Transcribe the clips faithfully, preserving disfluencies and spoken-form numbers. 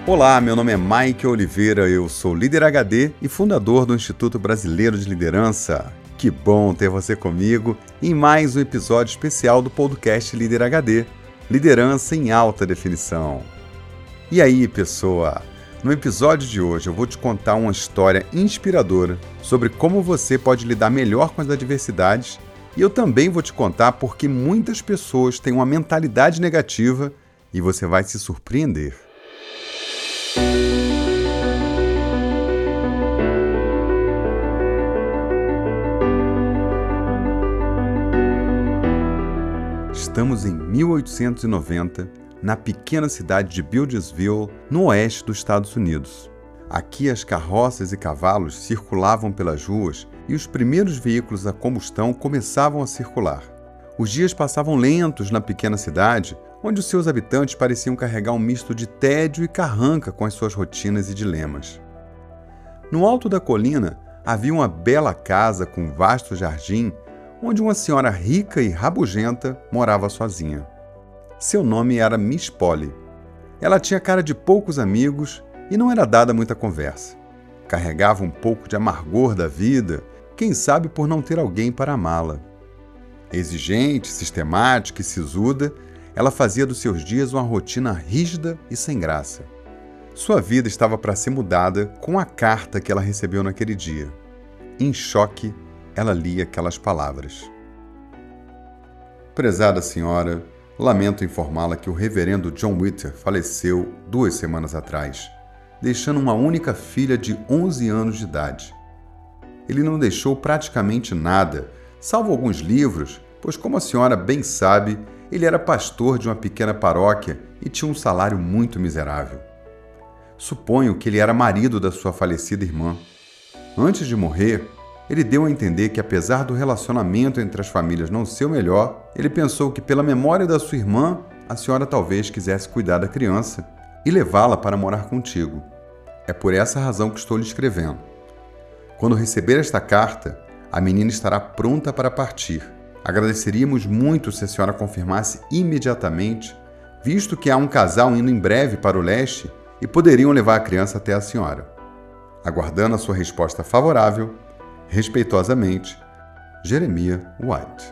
Olá, meu nome é Mike Oliveira, eu sou líder H D e fundador do Instituto Brasileiro de Liderança. Que bom ter você comigo em mais um episódio especial do podcast Líder H D, Liderança em Alta Definição. E aí, pessoa? No episódio de hoje eu vou te contar uma história inspiradora sobre como você pode lidar melhor com as adversidades e eu também vou te contar porque muitas pessoas têm uma mentalidade negativa e você vai se surpreender. Estamos em mil oitocentos e noventa, na pequena cidade de Beardsley, no oeste dos Estados Unidos. Aqui as carroças e cavalos circulavam pelas ruas e os primeiros veículos a combustão começavam a circular. Os dias passavam lentos na pequena cidade, onde os seus habitantes pareciam carregar um misto de tédio e carranca com as suas rotinas e dilemas. No alto da colina havia uma bela casa com um vasto jardim, onde uma senhora rica e rabugenta morava sozinha. Seu nome era Miss Polly. Ela tinha cara de poucos amigos e não era dada a muita conversa. Carregava um pouco de amargor da vida, quem sabe por não ter alguém para amá-la. Exigente, sistemática e sisuda, ela fazia dos seus dias uma rotina rígida e sem graça. Sua vida estava para ser mudada com a carta que ela recebeu naquele dia. Em choque, ela lia aquelas palavras. Prezada senhora, lamento informá-la que o reverendo John Witter faleceu duas semanas atrás, deixando uma única filha de onze anos de idade. Ele não deixou praticamente nada, salvo alguns livros, pois, como a senhora bem sabe, ele era pastor de uma pequena paróquia e tinha um salário muito miserável. Suponho que ele era marido da sua falecida irmã. Antes de morrer, ele deu a entender que, apesar do relacionamento entre as famílias não ser o melhor, ele pensou que, pela memória da sua irmã, a senhora talvez quisesse cuidar da criança e levá-la para morar contigo. É por essa razão que estou lhe escrevendo. Quando receber esta carta, a menina estará pronta para partir. Agradeceríamos muito se a senhora confirmasse imediatamente, visto que há um casal indo em breve para o leste e poderiam levar a criança até a senhora. Aguardando a sua resposta favorável, respeitosamente, Jeremiah White.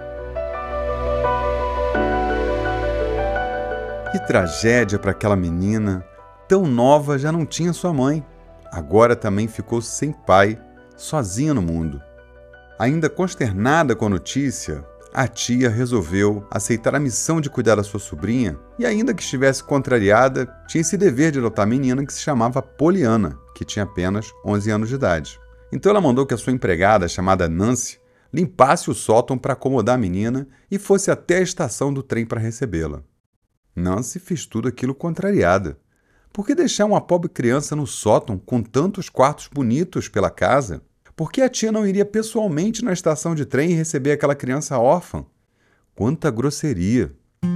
Que tragédia para aquela menina! Tão nova já não tinha sua mãe. Agora também ficou sem pai, sozinha no mundo. Ainda consternada com a notícia, a tia resolveu aceitar a missão de cuidar da sua sobrinha e, ainda que estivesse contrariada, tinha esse dever de adotar a menina que se chamava Poliana, que tinha apenas onze anos de idade. Então ela mandou que a sua empregada, chamada Nancy, limpasse o sótão para acomodar a menina e fosse até a estação do trem para recebê-la. Nancy fez tudo aquilo contrariada. Por que deixar uma pobre criança no sótão com tantos quartos bonitos pela casa? Por que a tia não iria pessoalmente na estação de trem e receber aquela criança órfã? Quanta grosseria!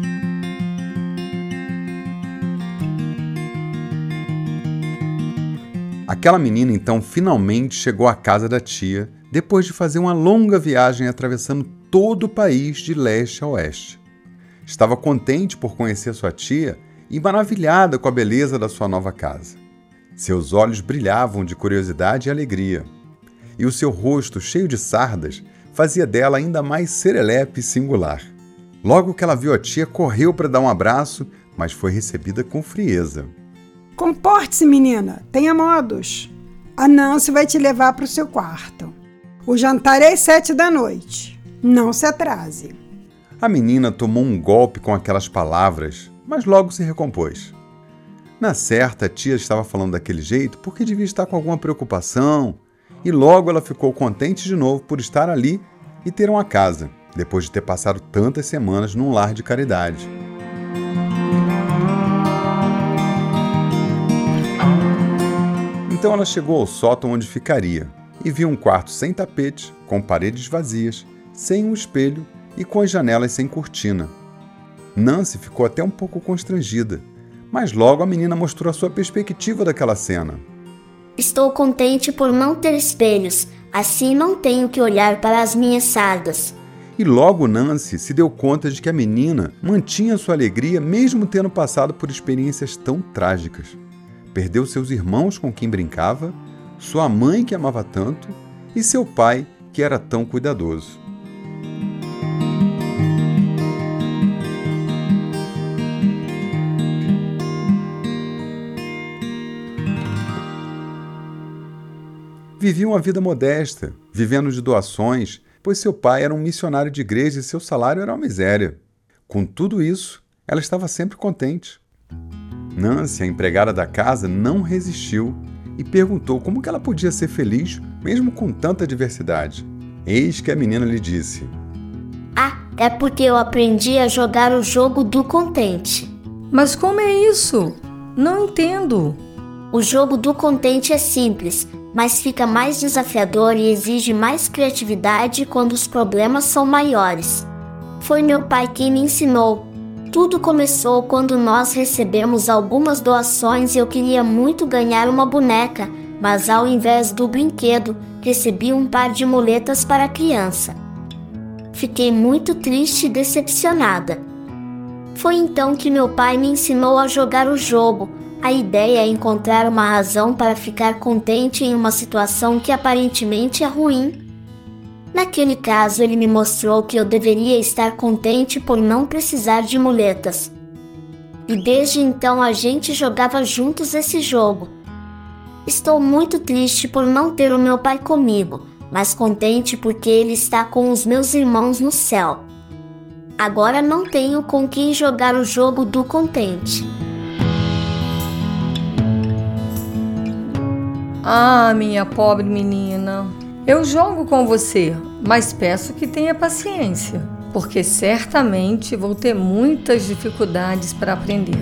Aquela menina, então, finalmente chegou à casa da tia, depois de fazer uma longa viagem atravessando todo o país de leste a oeste. Estava contente por conhecer sua tia e maravilhada com a beleza da sua nova casa. Seus olhos brilhavam de curiosidade e alegria, e o seu rosto, cheio de sardas, fazia dela ainda mais serelepe e singular. Logo que ela viu a tia, correu para dar um abraço, mas foi recebida com frieza. Comporte-se, menina. Tenha modos. A Nancy vai te levar para o seu quarto. O jantar é às sete da noite. Não se atrase. A menina tomou um golpe com aquelas palavras, mas logo se recompôs. Na certa, a tia estava falando daquele jeito porque devia estar com alguma preocupação, e logo ela ficou contente de novo por estar ali e ter uma casa, depois de ter passado tantas semanas num lar de caridade. Então ela chegou ao sótão onde ficaria e viu um quarto sem tapete, com paredes vazias, sem um espelho e com as janelas sem cortina. Nancy ficou até um pouco constrangida, mas logo a menina mostrou a sua perspectiva daquela cena. Estou contente por não ter espelhos, assim não tenho que olhar para as minhas sardas. E logo Nancy se deu conta de que a menina mantinha sua alegria mesmo tendo passado por experiências tão trágicas. perdeu seus irmãos com quem brincava, sua mãe que amava tanto e seu pai que era tão cuidadoso. Vivia uma vida modesta, vivendo de doações, pois seu pai era um missionário de igreja e seu salário era uma miséria. Com tudo isso, ela estava sempre contente. Nancy, a empregada da casa, não resistiu e perguntou como que ela podia ser feliz mesmo com tanta adversidade. Eis que a menina lhe disse: Ah, é porque eu aprendi a jogar o jogo do contente. Mas como é isso? Não entendo. O jogo do contente é simples, mas fica mais desafiador e exige mais criatividade quando os problemas são maiores. Foi meu pai quem me ensinou. Tudo começou quando nós recebemos algumas doações e eu queria muito ganhar uma boneca, mas ao invés do brinquedo, recebi um par de muletas para a criança. Fiquei muito triste e decepcionada. Foi então que meu pai me ensinou a jogar o jogo. A ideia é encontrar uma razão para ficar contente em uma situação que aparentemente é ruim. Naquele caso, ele me mostrou que eu deveria estar contente por não precisar de muletas. E desde então a gente jogava juntos esse jogo. Estou muito triste por não ter o meu pai comigo, mas contente porque ele está com os meus irmãos no céu. Agora não tenho com quem jogar o jogo do contente. Ah, minha pobre menina, eu jogo com você, mas peço que tenha paciência, porque certamente vou ter muitas dificuldades para aprender.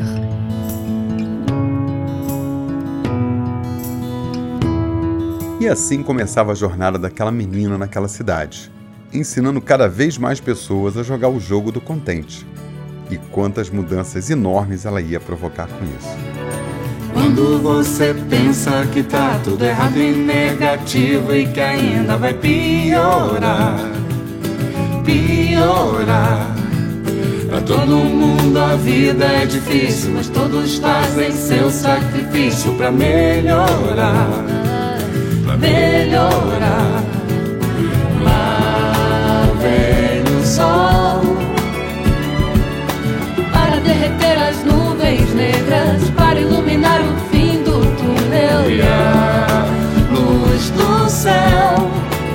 E assim começava a jornada daquela menina naquela cidade, ensinando cada vez mais pessoas a jogar o jogo do contente. E quantas mudanças enormes ela ia provocar com isso. Quando você pensa que tá tudo errado e negativo e que ainda vai piorar, piorar. Pra todo mundo a vida é difícil, mas todos fazem seu sacrifício pra melhorar, pra melhorar. Lá vem o sol para derreter as nuvens negras, para iluminar o fim do túnel e a luz do céu,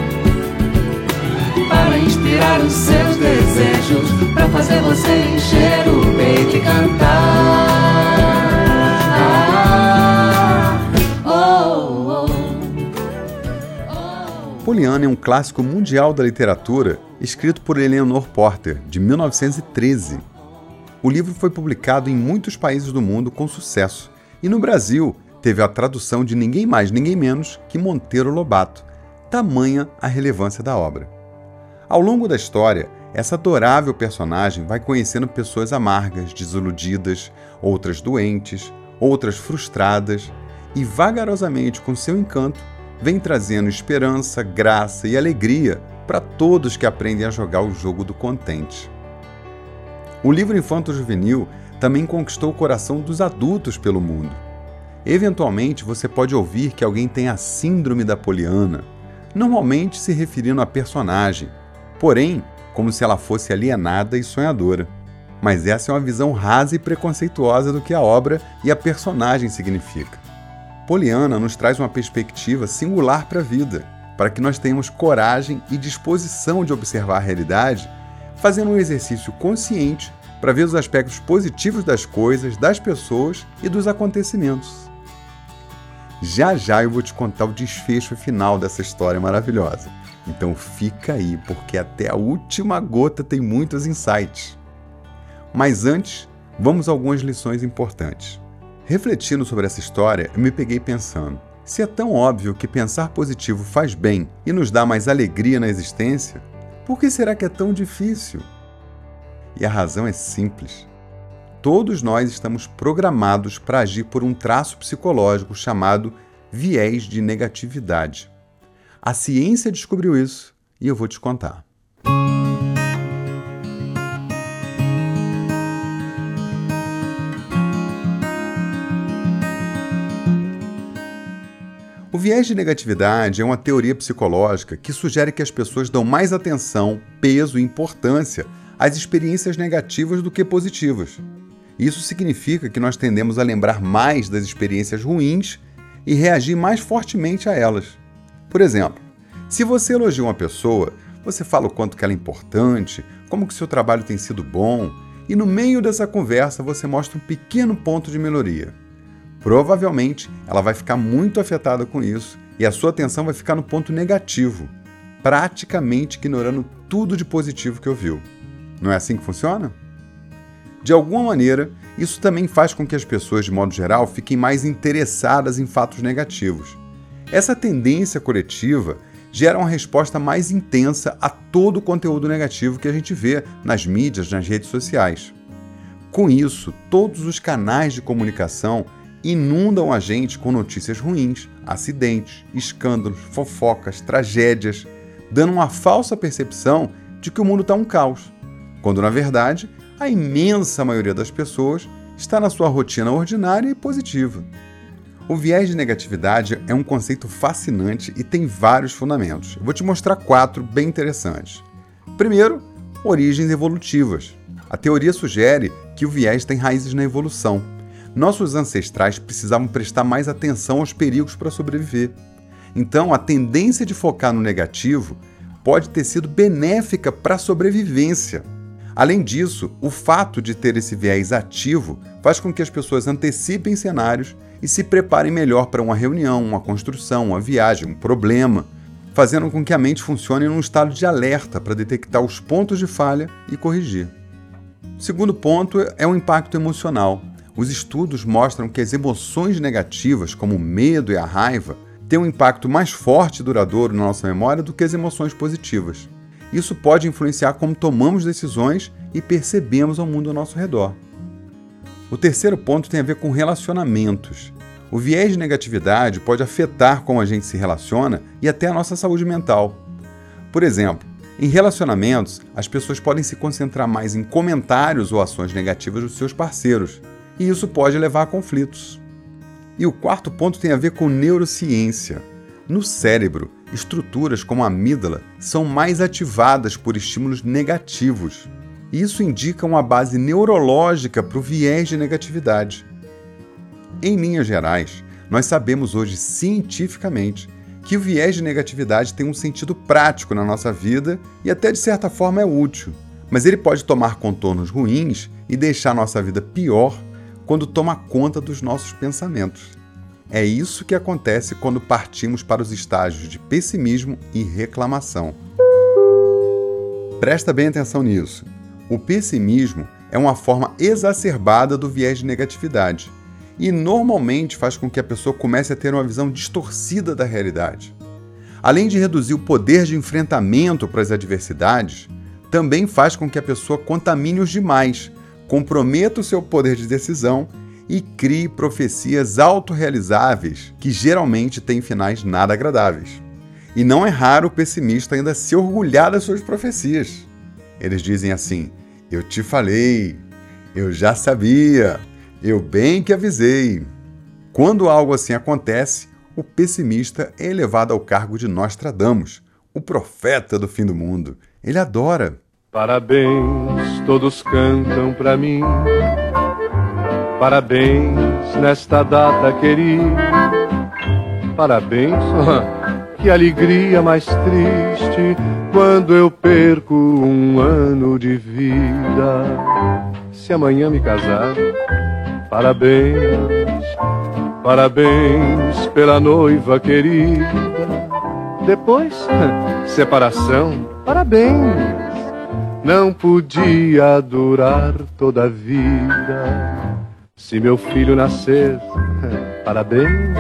para inspirar os seus desejos, para fazer você encher o peito e cantar. Oh, oh, oh. Pollyanna é um clássico mundial da literatura escrito por Eleanor Porter, de mil novecentos e treze. O livro foi publicado em muitos países do mundo com sucesso, e no Brasil teve a tradução de ninguém mais, ninguém menos que Monteiro Lobato, tamanha a relevância da obra. Ao longo da história, essa adorável personagem vai conhecendo pessoas amargas, desiludidas, outras doentes, outras frustradas, e vagarosamente, com seu encanto, vem trazendo esperança, graça e alegria para todos que aprendem a jogar o jogo do contente. O livro infanto-juvenil também conquistou o coração dos adultos pelo mundo. Eventualmente, você pode ouvir que alguém tem a síndrome da Pollyanna, normalmente se referindo à personagem, porém, como se ela fosse alienada e sonhadora. Mas essa é uma visão rasa e preconceituosa do que a obra e a personagem significa. Pollyanna nos traz uma perspectiva singular para a vida, para que nós tenhamos coragem e disposição de observar a realidade, fazendo um exercício consciente para ver os aspectos positivos das coisas, das pessoas e dos acontecimentos. Já já eu vou te contar o desfecho final dessa história maravilhosa. Então fica aí, porque até a última gota tem muitos insights. Mas antes, vamos a algumas lições importantes. Refletindo sobre essa história, eu me peguei pensando, se é tão óbvio que pensar positivo faz bem e nos dá mais alegria na existência, por que será que é tão difícil? E a razão é simples. Todos nós estamos programados para agir por um traço psicológico chamado viés de negatividade. A ciência descobriu isso e eu vou te contar. viés de negatividade é uma teoria psicológica que sugere que as pessoas dão mais atenção, peso e importância às experiências negativas do que positivas. Isso significa que nós tendemos a lembrar mais das experiências ruins e reagir mais fortemente a elas. Por exemplo, se você elogia uma pessoa, você fala o quanto que ela é importante, como que seu trabalho tem sido bom, e no meio dessa conversa você mostra um pequeno ponto de melhoria. Provavelmente, ela vai ficar muito afetada com isso e a sua atenção vai ficar no ponto negativo, praticamente ignorando tudo de positivo que ouviu. Não é assim que funciona? De alguma maneira, isso também faz com que as pessoas, de modo geral, fiquem mais interessadas em fatos negativos. Essa tendência coletiva gera uma resposta mais intensa a todo o conteúdo negativo que a gente vê nas mídias, nas redes sociais. Com isso, todos os canais de comunicação inundam a gente com notícias ruins, acidentes, escândalos, fofocas, tragédias, dando uma falsa percepção de que o mundo está um caos, quando, na verdade, a imensa maioria das pessoas está na sua rotina ordinária e positiva. O viés de negatividade é um conceito fascinante e tem vários fundamentos. Eu vou te mostrar quatro bem interessantes. Primeiro, origens evolutivas. A teoria sugere que o viés tem raízes na evolução. Nossos ancestrais precisavam prestar mais atenção aos perigos para sobreviver. Então, a tendência de focar no negativo pode ter sido benéfica para a sobrevivência. Além disso, o fato de ter esse viés ativo faz com que as pessoas antecipem cenários e se preparem melhor para uma reunião, uma construção, uma viagem, um problema, fazendo com que a mente funcione num estado de alerta para detectar os pontos de falha e corrigir. O segundo ponto é o impacto emocional. Os estudos mostram que as emoções negativas, como o medo e a raiva, têm um impacto mais forte e duradouro na nossa memória do que as emoções positivas. Isso pode influenciar como tomamos decisões e percebemos o mundo ao nosso redor. O terceiro ponto tem a ver com relacionamentos. O viés de negatividade pode afetar como a gente se relaciona e até a nossa saúde mental. Por exemplo, em relacionamentos, as pessoas podem se concentrar mais em comentários ou ações negativas dos seus parceiros, e isso pode levar a conflitos. E o quarto ponto tem a ver com neurociência. No cérebro, estruturas como a amígdala são mais ativadas por estímulos negativos. Isso indica uma base neurológica para o viés de negatividade. Em linhas gerais, nós sabemos hoje cientificamente que o viés de negatividade tem um sentido prático na nossa vida e até de certa forma é útil, mas ele pode tomar contornos ruins e deixar nossa vida pior quando toma conta dos nossos pensamentos. É isso que acontece quando partimos para os estágios de pessimismo e reclamação. Presta bem atenção nisso. O pessimismo é uma forma exacerbada do viés de negatividade e normalmente faz com que a pessoa comece a ter uma visão distorcida da realidade. Além de reduzir o poder de enfrentamento para as adversidades, também faz com que a pessoa contamine-os demais, comprometa o seu poder de decisão e crie profecias autorrealizáveis que geralmente têm finais nada agradáveis. E não é raro o pessimista ainda se orgulhar das suas profecias. Eles dizem assim: eu te falei, eu já sabia, eu bem que avisei. Quando algo assim acontece, o pessimista é elevado ao cargo de Nostradamus, o profeta do fim do mundo. Ele adora. Parabéns, todos cantam pra mim. Parabéns nesta data querida. Parabéns, que alegria mais triste quando eu perco um ano de vida. Se amanhã me casar, parabéns. Parabéns pela noiva querida. Depois, separação, parabéns. Não podia durar toda a vida. Se meu filho nascer, parabéns.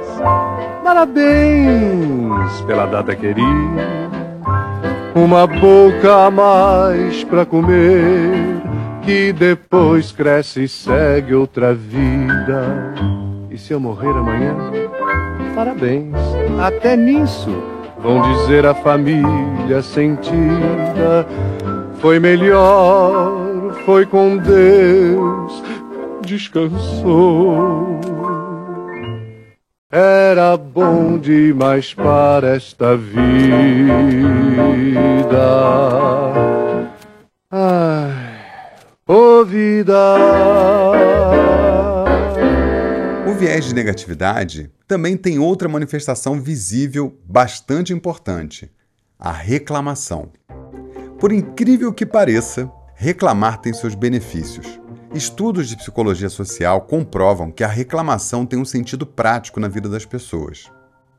Parabéns pela data querida. Uma boca a mais pra comer, que depois cresce e segue outra vida. E se eu morrer amanhã, parabéns. Até nisso vão dizer a família sentida. Foi melhor, foi com Deus, descansou. Era bom demais para esta vida. Ai, ô vida. O viés de negatividade também tem outra manifestação visível bastante importante: a reclamação. Por incrível que pareça, reclamar tem seus benefícios. Estudos de psicologia social comprovam que a reclamação tem um sentido prático na vida das pessoas.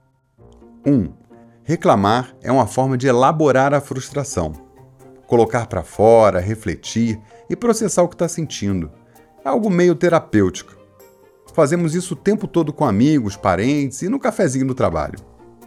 um. Reclamar é uma forma de elaborar a frustração. Colocar para fora, refletir e processar o que está sentindo. É algo meio terapêutico. Fazemos isso o tempo todo com amigos, parentes e no cafezinho do trabalho.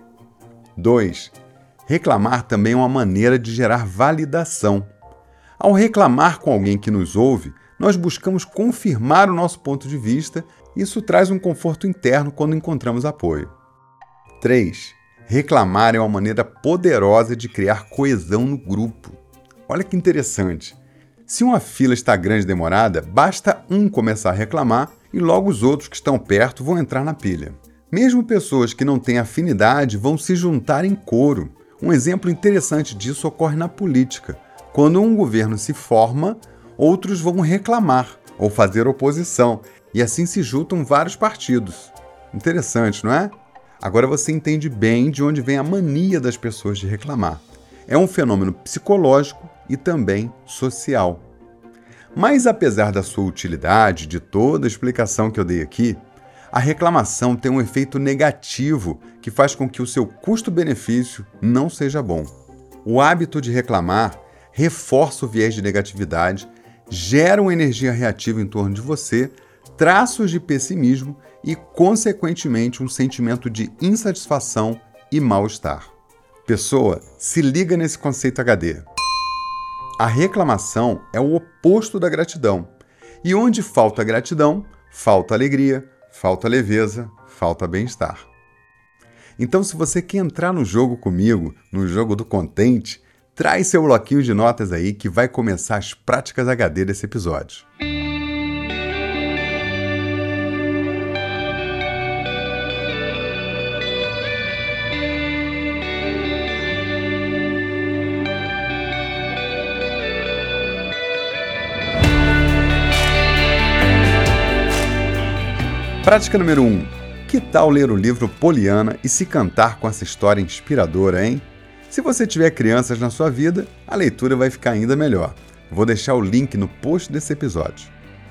dois. Reclamar também é uma maneira de gerar validação. Ao reclamar com alguém que nos ouve, nós buscamos confirmar o nosso ponto de vista e isso traz um conforto interno quando encontramos apoio. três. Reclamar é uma maneira poderosa de criar coesão no grupo. Olha que interessante. Se uma fila está grande e demorada, basta um começar a reclamar e logo os outros que estão perto vão entrar na pilha. Mesmo pessoas que não têm afinidade vão se juntar em coro. Um exemplo interessante disso ocorre na política. Quando um governo se forma, outros vão reclamar ou fazer oposição, e assim se juntam vários partidos. Interessante, não é? Agora você entende bem de onde vem a mania das pessoas de reclamar. É um fenômeno psicológico e também social. Mas apesar da sua utilidade, de toda a explicação que eu dei aqui, a reclamação tem um efeito negativo que faz com que o seu custo-benefício não seja bom. O hábito de reclamar reforça o viés de negatividade, gera uma energia reativa em torno de você, traços de pessimismo e, consequentemente, um sentimento de insatisfação e mal-estar. Pessoa, se liga nesse conceito H D. A reclamação é o oposto da gratidão. E onde falta gratidão, falta alegria, falta leveza, falta bem-estar. Então, se você quer entrar no jogo comigo, no jogo do contente, traz seu bloquinho de notas aí que vai começar as práticas H D desse episódio. Prática número um. Que tal ler o livro Poliana e se cantar com essa história inspiradora, hein? Se você tiver crianças na sua vida, a leitura vai ficar ainda melhor. Vou deixar o link no post desse episódio.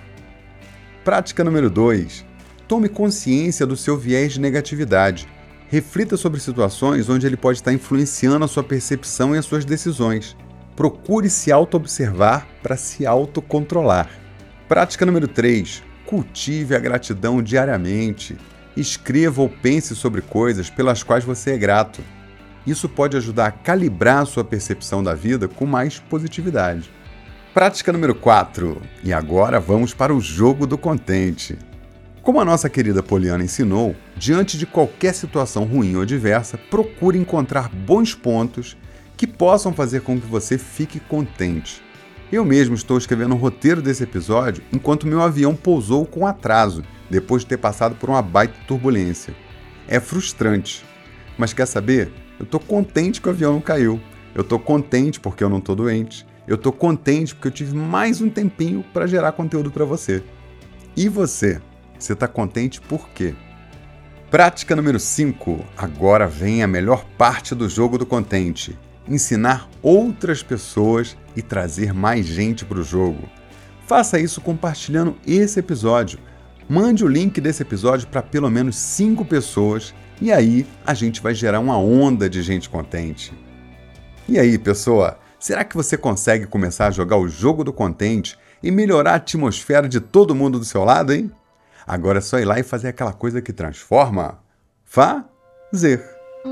Prática número dois. Tome consciência do seu viés de negatividade. Reflita sobre situações onde ele pode estar influenciando a sua percepção e as suas decisões. Procure se auto-observar para se autocontrolar. Prática número três. Cultive a gratidão diariamente. Escreva ou pense sobre coisas pelas quais você é grato. Isso pode ajudar a calibrar a sua percepção da vida com mais positividade. Prática número quatro. E agora vamos para o jogo do contente. Como a nossa querida Poliana ensinou, diante de qualquer situação ruim ou adversa, procure encontrar bons pontos que possam fazer com que você fique contente. Eu mesmo estou escrevendo o roteiro desse episódio enquanto meu avião pousou com atraso, depois de ter passado por uma baita turbulência. É frustrante, mas quer saber? Eu estou contente que o avião não caiu. Eu estou contente porque eu não estou doente. Eu estou contente porque eu tive mais um tempinho para gerar conteúdo para você. E você? Você está contente por quê? Prática número cinco. Agora vem a melhor parte do jogo do contente. Ensinar outras pessoas e trazer mais gente para o jogo. Faça isso compartilhando esse episódio. Mande o link desse episódio para pelo menos cinco pessoas e aí a gente vai gerar uma onda de gente contente. E aí, pessoa, será que você consegue começar a jogar o jogo do contente e melhorar a atmosfera de todo mundo do seu lado, hein? Agora é só ir lá e fazer aquela coisa que transforma. Fazer.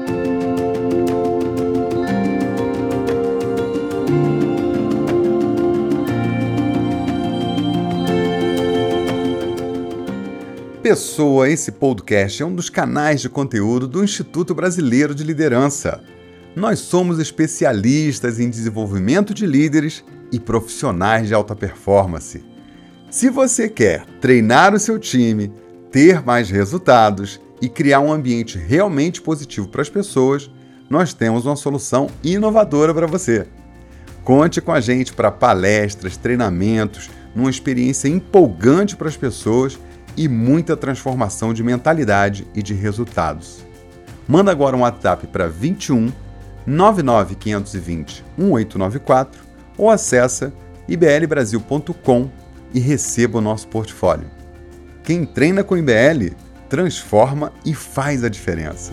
Pessoa, esse podcast é um dos canais de conteúdo do Instituto Brasileiro de Liderança. Nós somos especialistas em desenvolvimento de líderes e profissionais de alta performance. Se você quer treinar o seu time, ter mais resultados e criar um ambiente realmente positivo para as pessoas, nós temos uma solução inovadora para você. Conte com a gente para palestras, treinamentos, numa experiência empolgante para as pessoas e muita transformação de mentalidade e de resultados. Manda agora um WhatsApp para vinte e um, nove nove cinco dois zero, um oito nove quatro ou acessa i b l brasil ponto com e receba o nosso portfólio. Quem treina com I B L, transforma e faz a diferença.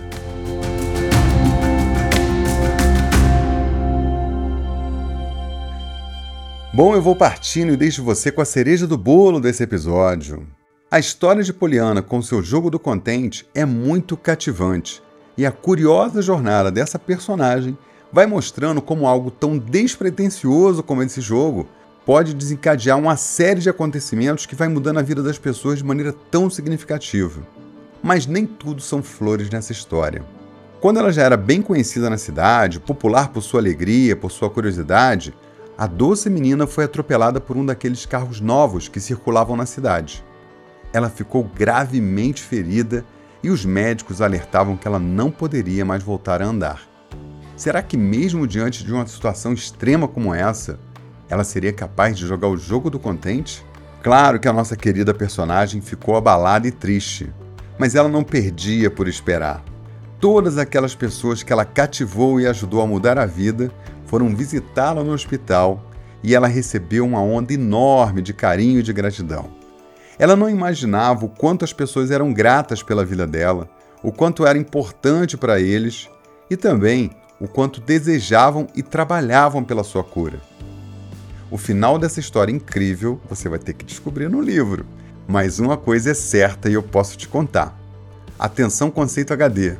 Bom, eu vou partindo e deixo você com a cereja do bolo desse episódio. A história de Poliana com seu jogo do contente é muito cativante e a curiosa jornada dessa personagem vai mostrando como algo tão despretensioso como esse jogo pode desencadear uma série de acontecimentos que vai mudando a vida das pessoas de maneira tão significativa. Mas nem tudo são flores nessa história. Quando ela já era bem conhecida na cidade, popular por sua alegria, por sua curiosidade, a doce menina foi atropelada por um daqueles carros novos que circulavam na cidade. Ela ficou gravemente ferida e os médicos alertavam que ela não poderia mais voltar a andar. Será que mesmo diante de uma situação extrema como essa, ela seria capaz de jogar o jogo do contente? Claro que a nossa querida personagem ficou abalada e triste, mas ela não perdia por esperar. Todas aquelas pessoas que ela cativou e ajudou a mudar a vida foram visitá-la no hospital e ela recebeu uma onda enorme de carinho e de gratidão. Ela não imaginava o quanto as pessoas eram gratas pela vida dela, o quanto era importante para eles e também o quanto desejavam e trabalhavam pela sua cura. O final dessa história incrível você vai ter que descobrir no livro, mas uma coisa é certa e eu posso te contar. Atenção, conceito H D.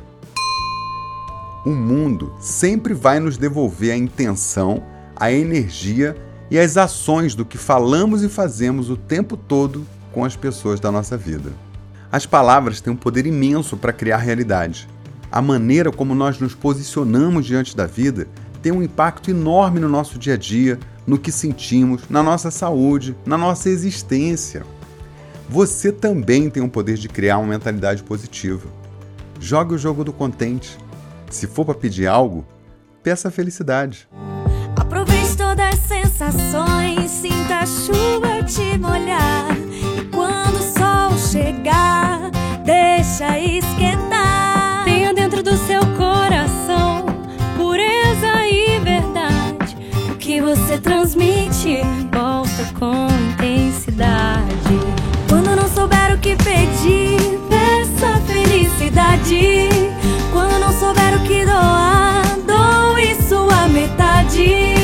O mundo sempre vai nos devolver a intenção, a energia e as ações do que falamos e fazemos o tempo todo com as pessoas da nossa vida. As palavras têm um poder imenso para criar realidade. A maneira como nós nos posicionamos diante da vida tem um impacto enorme no nosso dia a dia, no que sentimos, na nossa saúde, na nossa existência. Você também tem o poder de criar uma mentalidade positiva. Jogue o jogo do contente. Se for para pedir algo, peça felicidade. Aproveite todas as sensações, sinta a chuva te molhar. E quando o sol chegar, deixa esquentar. Tenha dentro do seu coração pureza e verdade. O que você transmite, volta com intensidade. Quando não souber o que pedir, peça felicidade. Quando não souber o que doar, doe sua metade.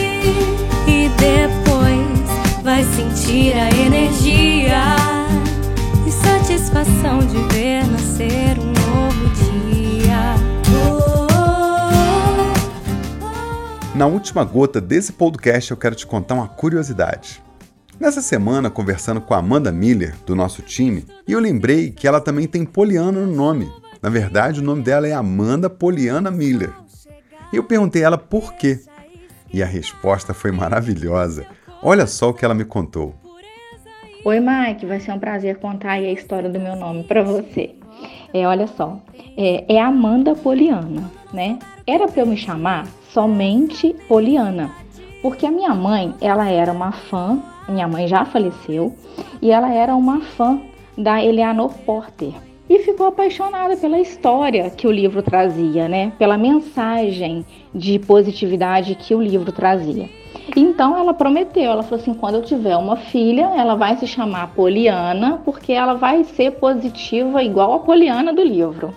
E depois vai sentir a energia e satisfação de ver nascer um novo dia. Oh, oh, oh. Na última gota desse podcast eu quero te contar uma curiosidade. Nessa semana, conversando com a Amanda Miller, do nosso time, e eu lembrei que ela também tem Poliana no nome. Na verdade, o nome dela é Amanda Poliana Miller. E eu perguntei a ela por quê. E a resposta foi maravilhosa. Olha só o que ela me contou. Oi, Mike. Vai ser um prazer contar aí a história do meu nome para você. É, olha só. É, é Amanda Poliana, né? Era para eu me chamar somente Poliana. Porque a minha mãe, ela era uma fã, minha mãe já faleceu, e ela era uma fã da Eleanor Porter. E ficou apaixonada pela história que o livro trazia, né? Pela mensagem de positividade que o livro trazia. Então ela prometeu, ela falou assim, quando eu tiver uma filha, ela vai se chamar Poliana, porque ela vai ser positiva igual a Poliana do livro.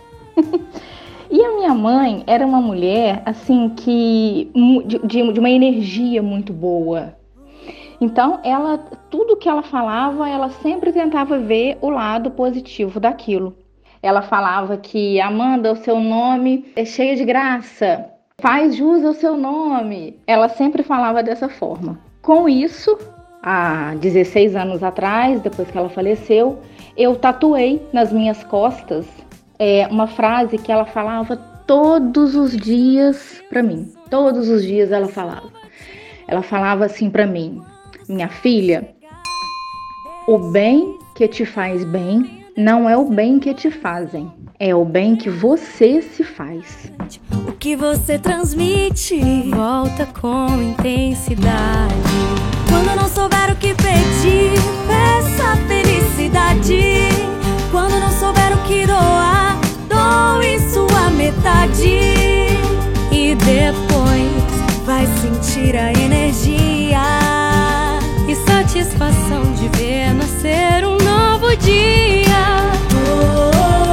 E a minha mãe era uma mulher, assim, que de, de uma energia muito boa. Então, ela, tudo que ela falava, ela sempre tentava ver o lado positivo daquilo. Ela falava que, Amanda, o seu nome é cheio de graça, faz jus ao seu nome. Ela sempre falava dessa forma. Com isso, há dezesseis anos atrás, depois que ela faleceu, eu tatuei nas minhas costas é, uma frase que ela falava todos os dias para mim. Todos os dias ela falava. Ela falava assim para mim: minha filha, o bem que te faz bem Não é o bem que te fazem, é o bem que você se faz. O que você transmite volta com intensidade. Quando não souber o que pedir, peça felicidade. Quando não souber o que doar, doe sua metade. E depois vai sentir a energia e satisfação de ver nascer um novo dia. Oh,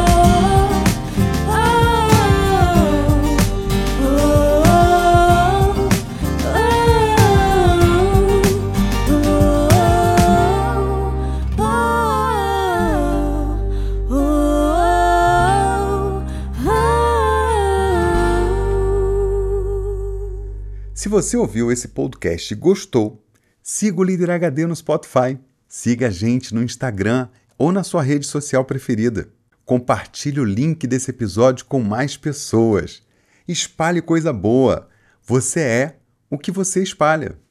Se você ouviu esse podcast e gostou, siga o Líder H D no Spotify, siga a gente no Instagram ou na sua rede social preferida. Compartilhe o link desse episódio com mais pessoas. Espalhe coisa boa. Você é o que você espalha.